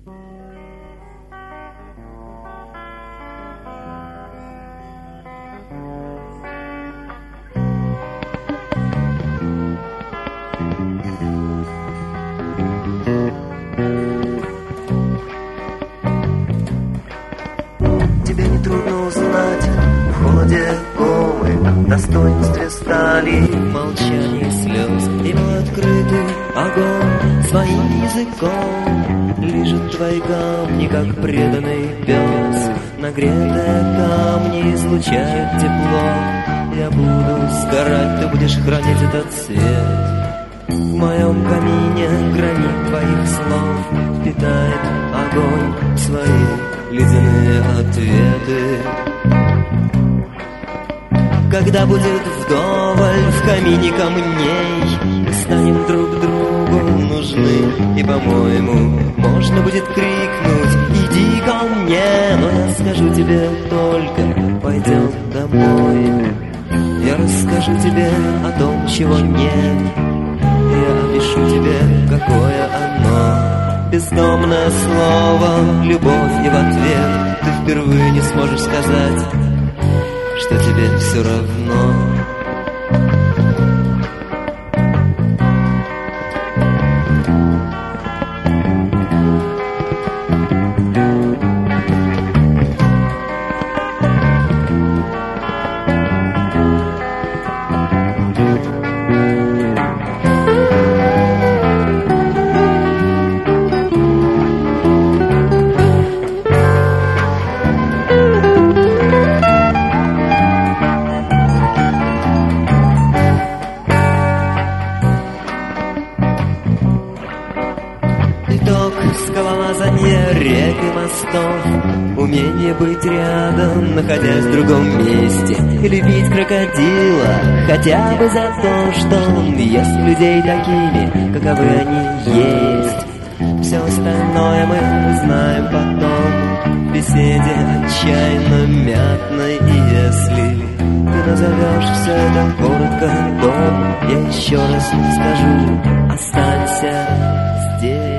Тебе не трудно узнать в холоде комы, в достоинстве стали, в молчании слез. Ему открытый огонь своим языком лижет твои камни, как преданный пес. Нагретые камни излучают тепло. Я буду сгорать, ты будешь хранить этот свет. В моем камине гранит твоих слов питает огонь свои ледяные ответы. Когда будет вдоволь в камине камней, мы станем друг другу нужны. И, по-моему, можно будет крикнуть: иди ко мне, но я скажу тебе только: пойдем домой. Я расскажу тебе о том, чего нет. Я опишу тебе, какое оно. Бездомное слово, любовь, и в ответ ты впервые не сможешь сказать, что тебе все равно. Скалолазанье рек и мостов, умение быть рядом, находясь в другом месте, и любить крокодила, хотя бы за то, что он ест людей такими, каковы они есть. Все остальное мы узнаем потом в беседе отчаянно мятной. И если ты назовешь все это коротко дом, я еще раз скажу: останься здесь.